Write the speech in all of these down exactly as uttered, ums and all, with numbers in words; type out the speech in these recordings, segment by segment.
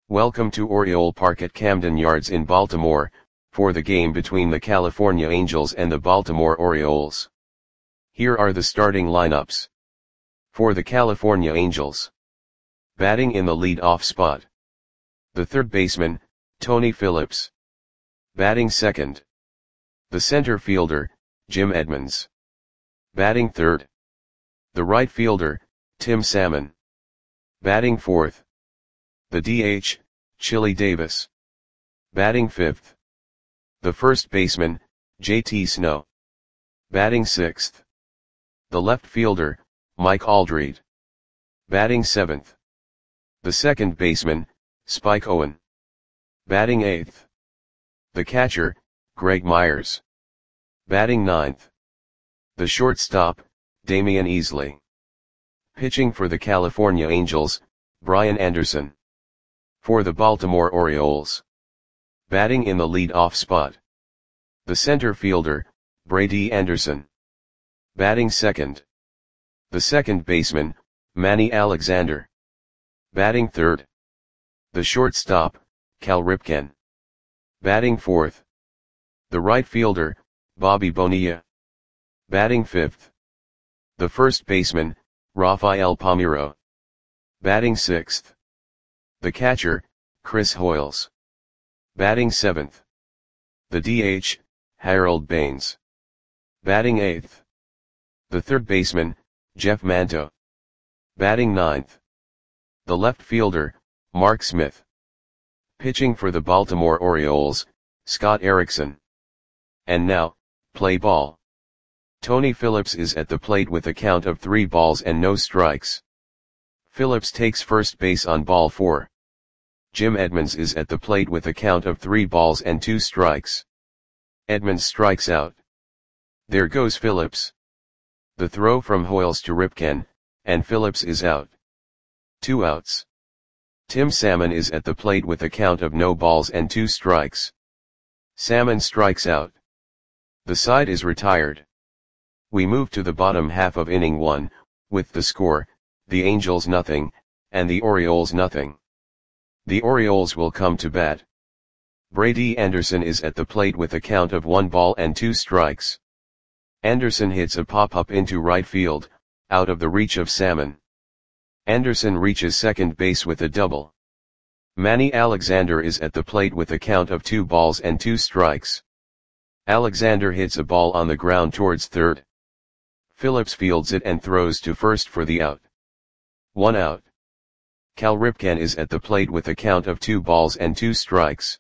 Welcome to Oriole Park at Camden Yards in Baltimore, for the game between the California Angels and the Baltimore Orioles. Here are the starting lineups. For the California Angels. Batting in the lead-off spot. The third baseman, Tony Phillips. Batting second. The center fielder, Jim Edmonds. Batting third. The right fielder, Tim Salmon. Batting fourth. The D H, Chili Davis. Batting fifth. The first baseman, J T Snow. Batting sixth. The left fielder, Mike Aldrete. Batting seventh. The second baseman, Spike Owen. Batting eighth. The catcher, Greg Myers. Batting ninth. The shortstop, Damian Easley. Pitching for the California Angels, Brian Anderson. For the Baltimore Orioles. Batting in the lead-off spot. The center fielder, Brady Anderson. Batting second. The second baseman, Manny Alexander. Batting third. The shortstop, Cal Ripken. Batting fourth. The right fielder, Bobby Bonilla. Batting fifth. The first baseman, Rafael Palmeiro. Batting sixth. The catcher, Chris Hoiles. Batting seventh. The D H, Harold Baines. Batting eighth. The third baseman, Jeff Manto. Batting ninth. The left fielder, Mark Smith. Pitching for the Baltimore Orioles, Scott Erickson. And now, play ball. Tony Phillips is at the plate with a count of three balls and no strikes. Phillips takes first base on ball four. Jim Edmonds is at the plate with a count of three balls and two strikes. Edmonds strikes out. There goes Phillips. The throw from Hoiles to Ripken, and Phillips is out. Two outs. Tim Salmon is at the plate with a count of no balls and two strikes. Salmon strikes out. The side is retired. We move to the bottom half of inning one, with the score, the Angels nothing, and the Orioles nothing. The Orioles will come to bat. Brady Anderson is at the plate with a count of one ball and two strikes. Anderson hits a pop-up into right field, out of the reach of Salmon. Anderson reaches second base with a double. Manny Alexander is at the plate with a count of two balls and two strikes. Alexander hits a ball on the ground towards third. Phillips fields it and throws to first for the out. One out. Cal Ripken is at the plate with a count of two balls and two strikes.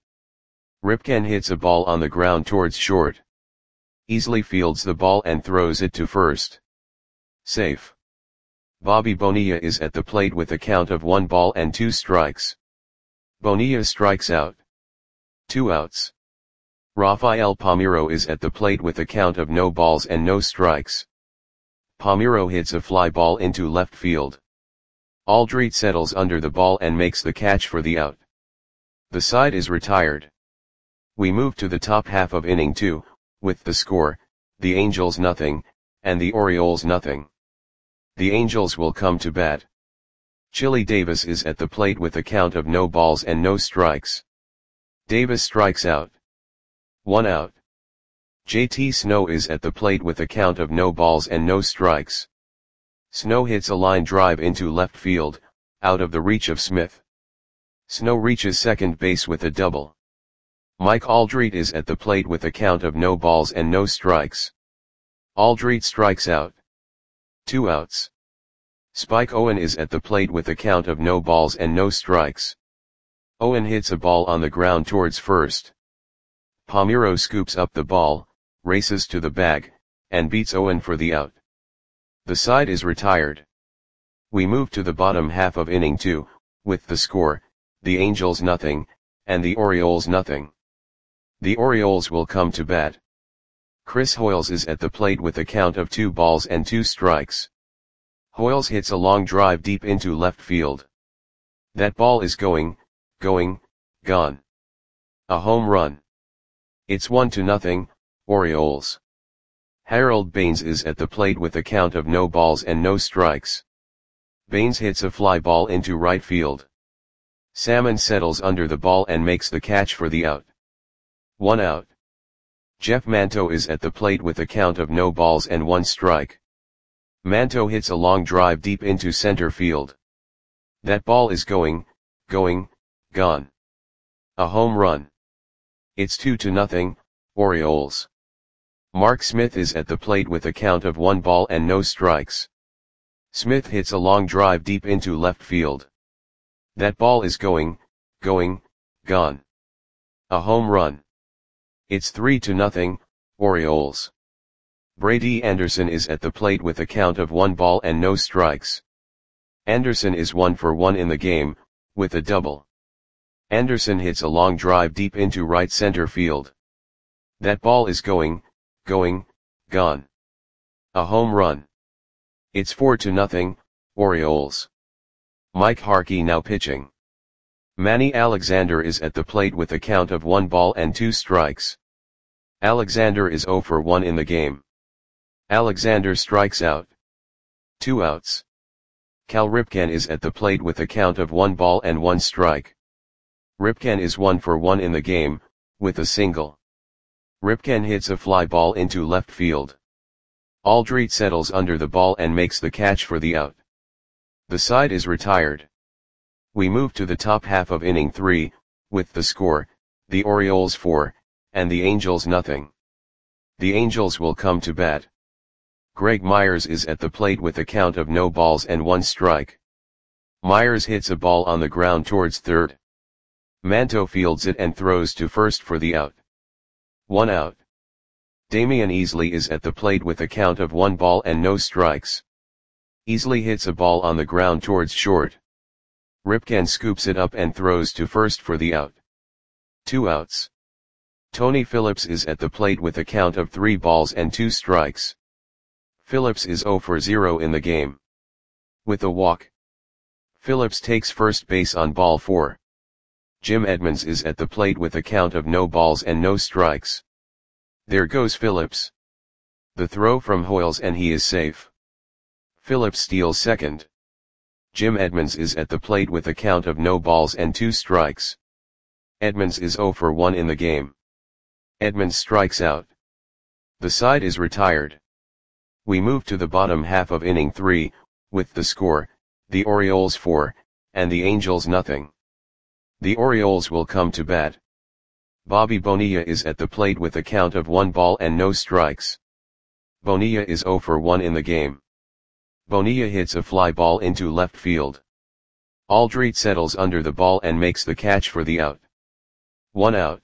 Ripken hits a ball on the ground towards short. Easley fields the ball and throws it to first. Safe. Bobby Bonilla is at the plate with a count of one ball and two strikes. Bonilla strikes out. Two outs. Rafael Palmeiro is at the plate with a count of no balls and no strikes. Palmeiro hits a fly ball into left field. Aldrete settles under the ball and makes the catch for the out. The side is retired. We move to the top half of inning two, with the score, the Angels nothing, and the Orioles nothing. The Angels will come to bat. Chili Davis is at the plate with a count of no balls and no strikes. Davis strikes out. One out. J T Snow is at the plate with a count of no balls and no strikes. Snow hits a line drive into left field, out of the reach of Smith. Snow reaches second base with a double. Mike Aldrete is at the plate with a count of no balls and no strikes. Aldrete strikes out. Two outs. Spike Owen is at the plate with a count of no balls and no strikes. Owen hits a ball on the ground towards first. Palmeiro scoops up the ball, races to the bag, and beats Owen for the out. The side is retired. We move to the bottom half of inning two, with the score, the Angels nothing, and the Orioles nothing. The Orioles will come to bat. Chris Hoiles is at the plate with a count of two balls and two strikes. Hoiles hits a long drive deep into left field. That ball is going, going, gone. A home run. It's one to nothing, Orioles. Harold Baines is at the plate with a count of no balls and no strikes. Baines hits a fly ball into right field. Salmon settles under the ball and makes the catch for the out. One out. Jeff Manto is at the plate with a count of no balls and one strike. Manto hits a long drive deep into center field. That ball is going, going, gone. A home run. It's two to nothing, Orioles. Mark Smith is at the plate with a count of one ball and no strikes. Smith hits a long drive deep into left field. That ball is going, going, gone. A home run. It's three to nothing, Orioles. Brady Anderson is at the plate with a count of one ball and no strikes. Anderson is one for one in the game, with a double. Anderson hits a long drive deep into right center field. That ball is going, going, gone. A home run. It's four to nothing, Orioles. Mike Harkey now pitching. Manny Alexander is at the plate with a count of one ball and two strikes. Alexander is zero for one in the game. Alexander strikes out. Two outs. Cal Ripken is at the plate with a count of one ball and one strike. Ripken is one for one in the game, with a single. Ripken hits a fly ball into left field. Aldrete settles under the ball and makes the catch for the out. The side is retired. We move to the top half of inning three, with the score, the Orioles four, and the Angels nothing. The Angels will come to bat. Greg Myers is at the plate with a count of no balls and one strike. Myers hits a ball on the ground towards third. Manto fields it and throws to first for the out. One out. Damian Easley is at the plate with a count of one ball and no strikes. Easley hits a ball on the ground towards short. Ripken scoops it up and throws to first for the out. Two outs. Tony Phillips is at the plate with a count of three balls and two strikes. Phillips is zero for zero in the game. With a walk. Phillips takes first base on ball four. Jim Edmonds is at the plate with a count of no balls and no strikes. There goes Phillips. The throw from Hoyles and he is safe. Phillips steals second. Jim Edmonds is at the plate with a count of no balls and two strikes. Edmonds is zero for one in the game. Edmonds strikes out. The side is retired. We move to the bottom half of inning three, with the score, the Orioles four, and the Angels nothing. The Orioles will come to bat. Bobby Bonilla is at the plate with a count of one ball and no strikes. Bonilla is zero for one in the game. Bonilla hits a fly ball into left field. Aldrete settles under the ball and makes the catch for the out. One out.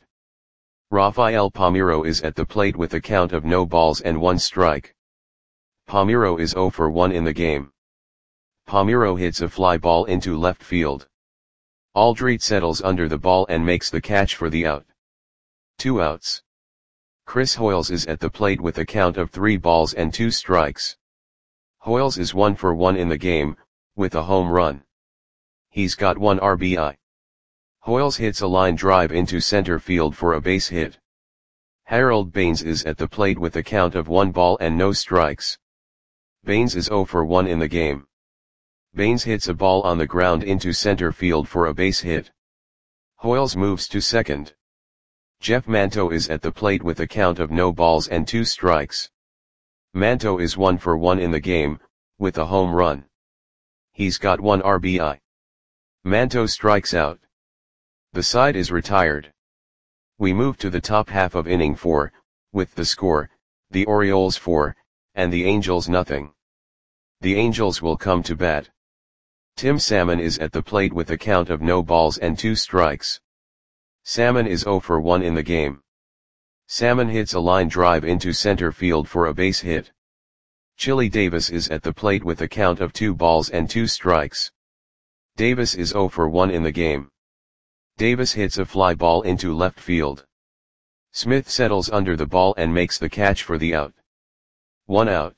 Rafael Palmeiro is at the plate with a count of no balls and one strike. Palmeiro is zero for one in the game. Palmeiro hits a fly ball into left field. Aldrete settles under the ball and makes the catch for the out. Two outs. Chris Hoyles is at the plate with a count of three balls and two strikes. Hoyles is one for one in the game, with a home run. He's got one R B I. Hoyles hits a line drive into center field for a base hit. Harold Baines is at the plate with a count of one ball and no strikes. Baines is zero for one in the game. Baines hits a ball on the ground into center field for a base hit. Hoyles moves to second. Jeff Manto is at the plate with a count of no balls and two strikes. Manto is one for one in the game, with a home run. He's got one R B I. Manto strikes out. The side is retired. We move to the top half of inning four, with the score, the Orioles four, and the Angels nothing. The Angels will come to bat. Tim Salmon is at the plate with a count of no balls and two strikes. Salmon is zero for one in the game. Salmon hits a line drive into center field for a base hit. Chili Davis is at the plate with a count of two balls and two strikes. Davis is zero for one in the game. Davis hits a fly ball into left field. Smith settles under the ball and makes the catch for the out. One out.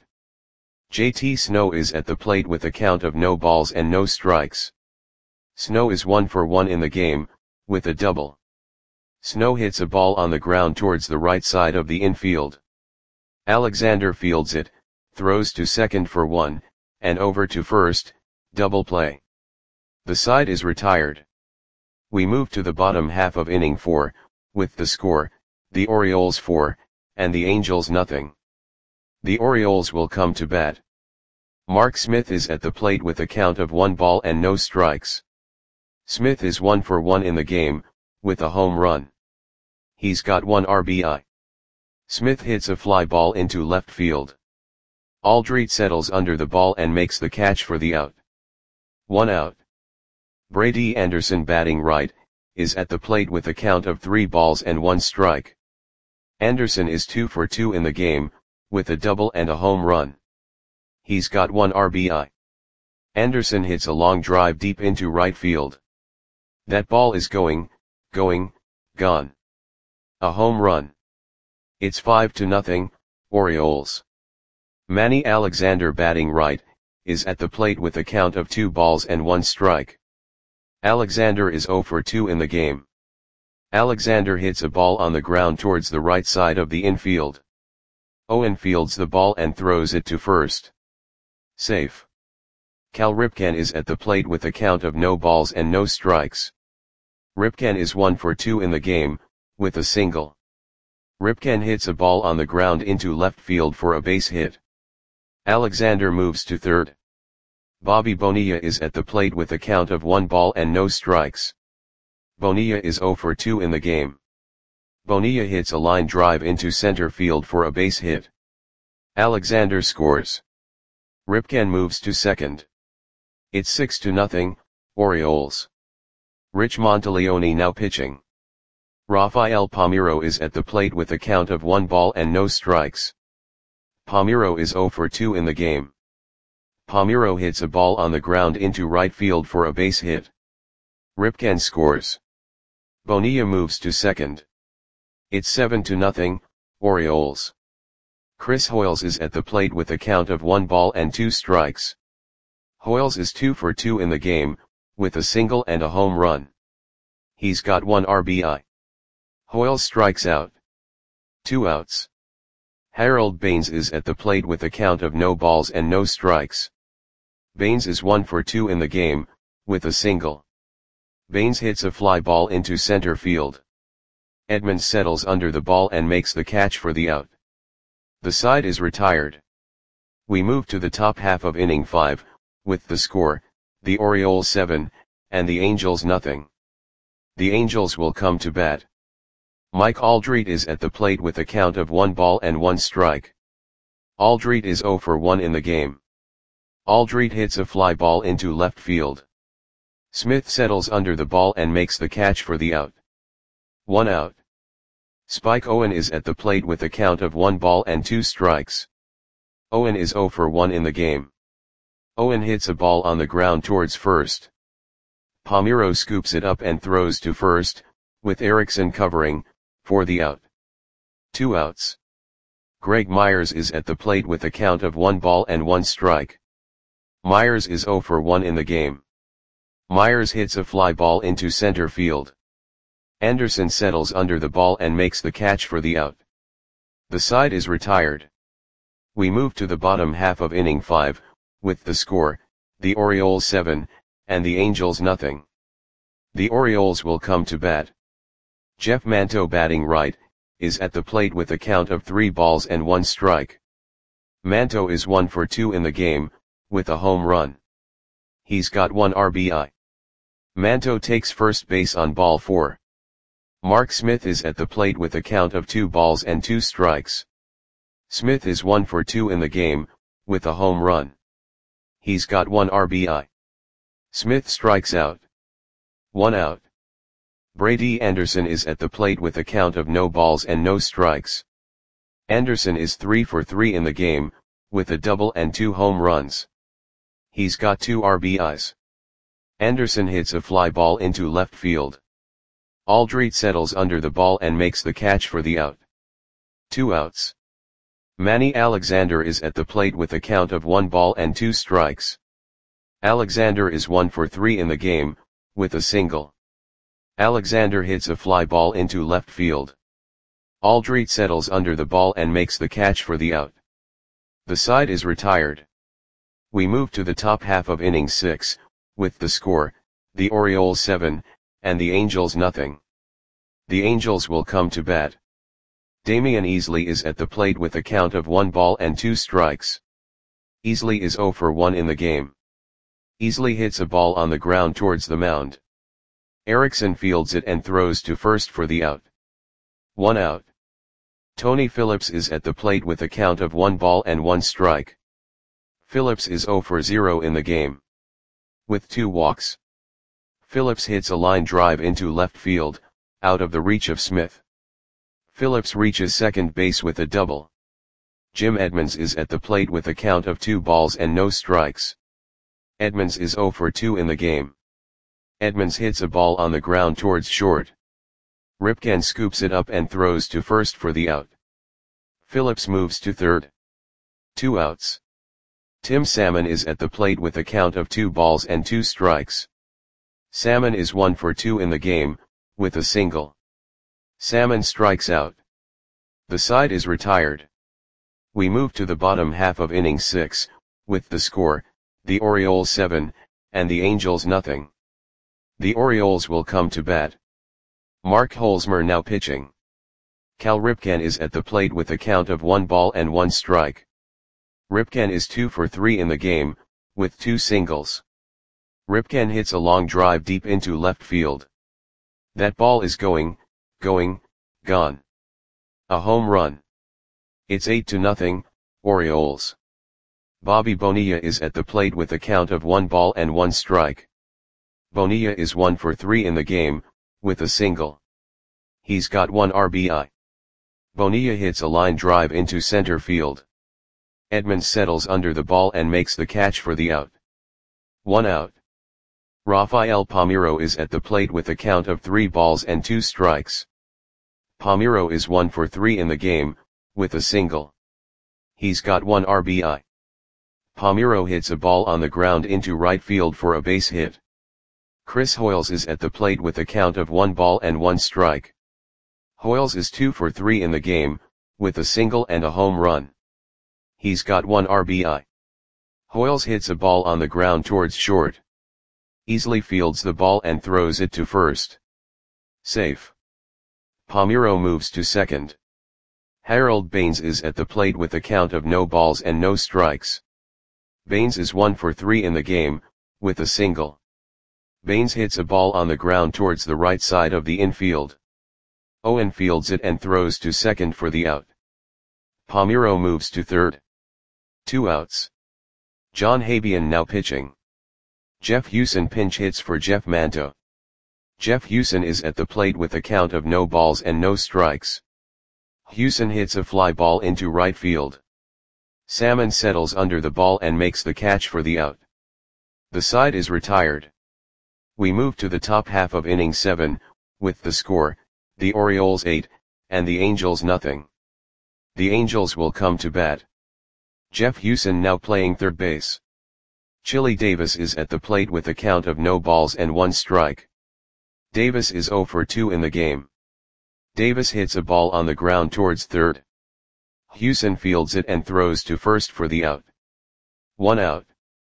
J T Snow is at the plate with a count of no balls and no strikes. Snow is one for one in the game, with a double. Snow hits a ball on the ground towards the right side of the infield. Alexander fields it, throws to second for one, and over to first, double play. The side is retired. We move to the bottom half of inning four, with the score, the Orioles four, and the Angels nothing. The Orioles will come to bat. Mark Smith is at the plate with a count of one ball and no strikes. Smith is one for one in the game, with a home run. He's got one R B I. Smith hits a fly ball into left field. Aldrete settles under the ball and makes the catch for the out. One out. Brady Anderson, batting right, is at the plate with a count of three balls and one strike. Anderson is two for two in the game, with a double and a home run. He's got one R B I. Anderson hits a long drive deep into right field. That ball is going, going, gone. A home run. It's five to nothing, Orioles. Manny Alexander, batting right, is at the plate with a count of two balls and one strike. Alexander is zero for two in the game. Alexander hits a ball on the ground towards the right side of the infield. Owen fields the ball and throws it to first. Safe. Cal Ripken is at the plate with a count of no balls and no strikes. Ripken is one for two in the game, with a single. Ripken hits a ball on the ground into left field for a base hit. Alexander moves to third. Bobby Bonilla is at the plate with a count of one ball and no strikes. Bonilla is zero for two in the game. Bonilla hits a line drive into center field for a base hit. Alexander scores. Ripken moves to second. It's six to nothing, Orioles. Rich Monteleone now pitching. Rafael Palmeiro is at the plate with a count of one ball and no strikes. Palmeiro is zero for two in the game. Palmeiro hits a ball on the ground into right field for a base hit. Ripken scores. Bonilla moves to second. It's seven to nothing, Orioles. Chris Hoiles is at the plate with a count of one ball and two strikes. Hoiles is two for two in the game, with a single and a home run. He's got one R B I. Hoiles strikes out. Two outs. Harold Baines is at the plate with a count of no balls and no strikes. Baines is one for two in the game, with a single. Baines hits a fly ball into center field. Edmonds settles under the ball and makes the catch for the out. The side is retired. We move to the top half of inning five, with the score, the Orioles seven, and the Angels nothing. The Angels will come to bat. Mike Aldrete is at the plate with a count of one ball and one strike. Aldrete is zero for one in the game. Aldrete hits a fly ball into left field. Smith settles under the ball and makes the catch for the out. One out. Spike Owen is at the plate with a count of one ball and two strikes. Owen is zero for one in the game. Owen hits a ball on the ground towards first. Palmeiro scoops it up and throws to first, with Erickson covering, for the out. Two outs. Greg Myers is at the plate with a count of one ball and one strike. Myers is zero for one in the game. Myers hits a fly ball into center field. Anderson settles under the ball and makes the catch for the out. The side is retired. We move to the bottom half of inning five, with the score, the Orioles seven, and the Angels nothing. The Orioles will come to bat. Jeff Manto, batting right, is at the plate with a count of three balls and one strike. Manto is one for two in the game, with a home run. He's got one R B I. Manto takes first base on ball four. Mark Smith is at the plate with a count of two balls and two strikes. Smith is one for two in the game, with a home run. He's got one R B I. Smith strikes out. One out. Brady Anderson is at the plate with a count of no balls and no strikes. Anderson is three for three in the game, with a double and two home runs. He's got two R B Is. Anderson hits a fly ball into left field. Aldrete settles under the ball and makes the catch for the out. Two outs. Manny Alexander is at the plate with a count of one ball and two strikes. Alexander is one for three in the game, with a single. Alexander hits a fly ball into left field. Aldrete settles under the ball and makes the catch for the out. The side is retired. We move to the top half of inning six, with the score, the Orioles seven, and the Angels nothing. The Angels will come to bat. Damian Easley is at the plate with a count of one ball and two strikes. Easley is zero for one in the game. Easley hits a ball on the ground towards the mound. Erickson fields it and throws to first for the out. One out. Tony Phillips is at the plate with a count of one ball and one strike. Phillips is zero for zero in the game. With two walks. Phillips hits a line drive into left field, out of the reach of Smith. Phillips reaches second base with a double. Jim Edmonds is at the plate with a count of two balls and no strikes. Edmonds is zero for two in the game. Edmonds hits a ball on the ground towards short. Ripken scoops it up and throws to first for the out. Phillips moves to third. Two outs. Tim Salmon is at the plate with a count of two balls and two strikes. Salmon is one for two in the game, with a single. Salmon strikes out. The side is retired. We move to the bottom half of inning six, with the score, the Orioles seven, and the Angels nothing. The Orioles will come to bat. Mark Holzmer now pitching. Cal Ripken is at the plate with a count of one ball and one strike. Ripken is two for three in the game, with two singles. Ripken hits a long drive deep into left field. That ball is going, going, gone. A home run. It's eight to nothing, Orioles. Bobby Bonilla is at the plate with a count of one ball and one strike. Bonilla is one for three in the game, with a single. He's got one R B I. Bonilla hits a line drive into center field. Edmonds settles under the ball and makes the catch for the out. One out. Rafael Palmeiro is at the plate with a count of three balls and two strikes. Palmeiro is one for three in the game, with a single. He's got one R B I. Palmeiro hits a ball on the ground into right field for a base hit. Chris Hoiles is at the plate with a count of one ball and one strike. Hoiles is two for three in the game, with a single and a home run. He's got one R B I. Hoiles hits a ball on the ground towards short. Easley fields the ball and throws it to first. Safe. Palmeiro moves to second. Harold Baines is at the plate with a count of no balls and no strikes. Baines is one for three in the game, with a single. Baines hits a ball on the ground towards the right side of the infield. Owen fields it and throws to second for the out. Palmeiro moves to third. Two outs. John Habian now pitching. Jeff Hewson pinch hits for Jeff Manto. Jeff Hewson is at the plate with a count of no balls and no strikes. Hewson hits a fly ball into right field. Salmon settles under the ball and makes the catch for the out. The side is retired. We move to the top half of inning seven, with the score, the Orioles eight, and the Angels nothing. The Angels will come to bat. Jeff Hewson now playing third base. Chili Davis is at the plate with a count of no balls and one strike. Davis is zero for two in the game. Davis hits a ball on the ground towards third. Hewson fields it and throws to first for the out. One out.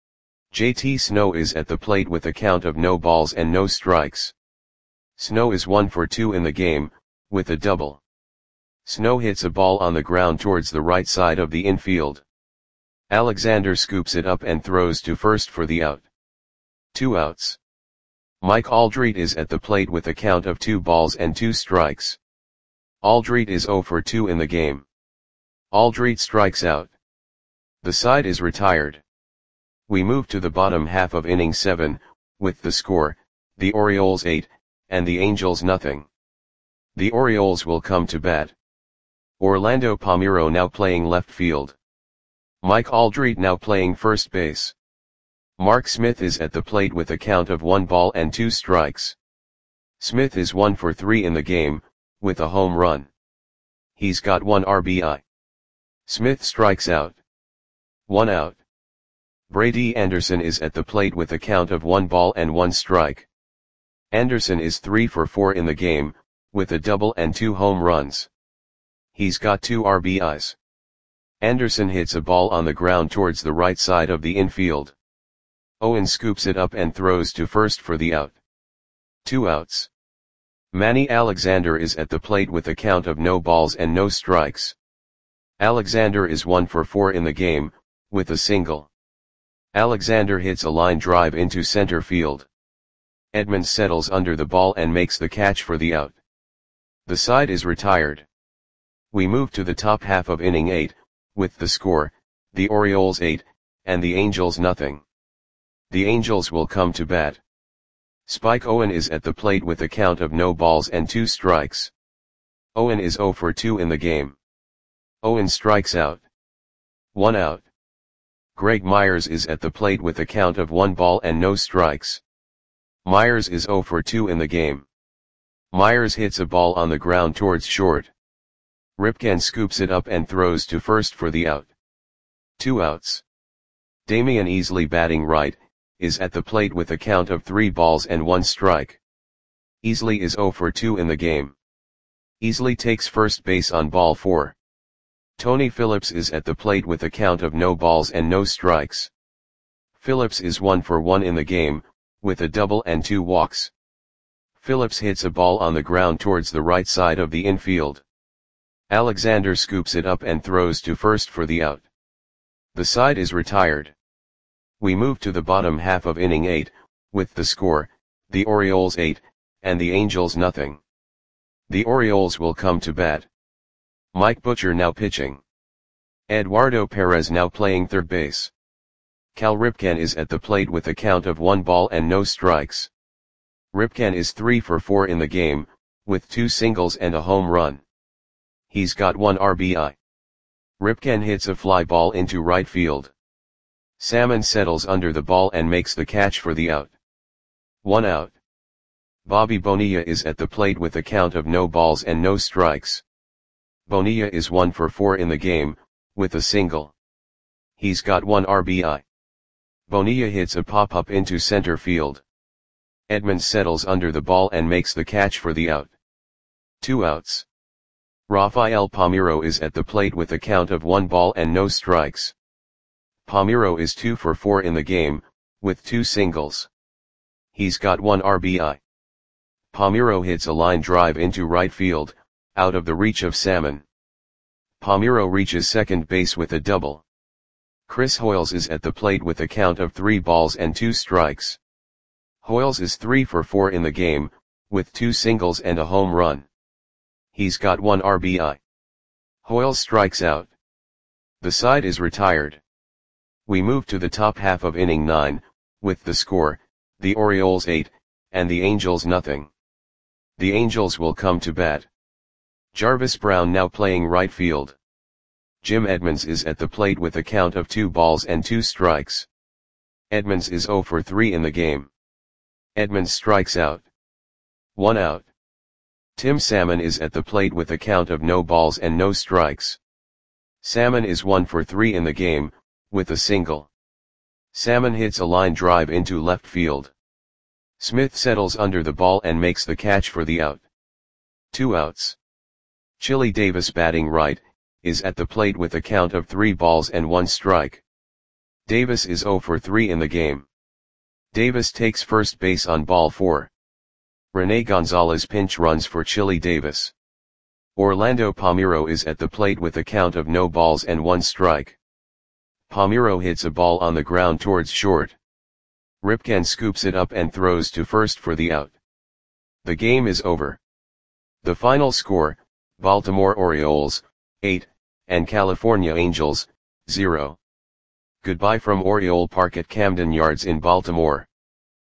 J T Snow is at the plate with a count of no balls and no strikes. Snow is one for two in the game, with a double. Snow hits a ball on the ground towards the right side of the infield. Alexander scoops it up and throws to first for the out. Two outs. Mike Aldrete is at the plate with a count of two balls and two strikes. Aldrete is zero for two in the game. Aldrete strikes out. The side is retired. We move to the bottom half of inning seven, with the score, the Orioles eight, and the Angels nothing. The Orioles will come to bat. Orlando Palmeiro now playing left field. Mike Aldrete now playing first base. Mark Smith is at the plate with a count of one ball and two strikes. Smith is one for three in the game, with a home run. He's got one R B I. Smith strikes out. One out. Brady Anderson is at the plate with a count of one ball and one strike. Anderson is three for four in the game, with a double and two home runs. He's got two R B Is. Anderson hits a ball on the ground towards the right side of the infield. Owen scoops it up and throws to first for the out. Two outs. Manny Alexander is at the plate with a count of no balls and no strikes. Alexander is one for four in the game, with a single. Alexander hits a line drive into center field. Edmonds settles under the ball and makes the catch for the out. The side is retired. We move to the top half of inning eight, with the score, the Orioles eight, and the Angels nothing. The Angels will come to bat. Spike Owen is at the plate with a count of no balls and two strikes. Owen is zero for two in the game. Owen strikes out. One out. Greg Myers is at the plate with a count of one ball and no strikes. Myers is zero for two in the game. Myers hits a ball on the ground towards short. Ripken scoops it up and throws to first for the out. Two outs. Damian Easley, batting right, is at the plate with a count of three balls and one strike. Easley is zero for two in the game. Easley takes first base on ball four. Tony Phillips is at the plate with a count of no balls and no strikes. Phillips is one for one in the game, with a double and two walks. Phillips hits a ball on the ground towards the right side of the infield. Alexander scoops it up and throws to first for the out. The side is retired. We move to the bottom half of inning eight, with the score, the Orioles eight, and the Angels nothing. The Orioles will come to bat. Mike Butcher now pitching. Eduardo Perez now playing third base. Cal Ripken is at the plate with a count of one ball and no strikes. Ripken is three for four in the game, with two singles and a home run. He's got one R B I. Ripken hits a fly ball into right field. Salmon settles under the ball and makes the catch for the out. One out. Bobby Bonilla is at the plate with a count of no balls and no strikes. Bonilla is one for four in the game, with a single. He's got one R B I. Bonilla hits a pop-up into center field. Edmonds settles under the ball and makes the catch for the out. Two outs. Rafael Palmeiro is at the plate with a count of one ball and no strikes. Palmeiro is two for four in the game, with two singles. He's got one R B I. Palmeiro hits a line drive into right field, out of the reach of Salmon. Palmeiro reaches second base with a double. Chris Hoiles is at the plate with a count of three balls and two strikes. Hoiles is three for four in the game, with two singles and a home run. He's got one R B I. Hoiles strikes out. The side is retired. We move to the top half of inning nine, with the score, the Orioles eight, and the Angels nothing. The Angels will come to bat. Jarvis Brown now playing right field. Jim Edmonds is at the plate with a count of two balls and two strikes. Edmonds is zero for three in the game. Edmonds strikes out. One out. Tim Salmon is at the plate with a count of no balls and no strikes. Salmon is one for three in the game, with a single. Salmon hits a line drive into left field. Smith settles under the ball and makes the catch for the out. Two outs. Chili Davis, batting right, is at the plate with a count of three balls and one strike. Davis is zero for three in the game. Davis takes first base on ball four. Rene Gonzalez pinch runs for Chili Davis. Orlando Palmeiro is at the plate with a count of no balls and one strike. Palmeiro hits a ball on the ground towards short. Ripken scoops it up and throws to first for the out. The game is over. The final score, Baltimore Orioles, eight, and California Angels, zero. Goodbye from Oriole Park at Camden Yards in Baltimore.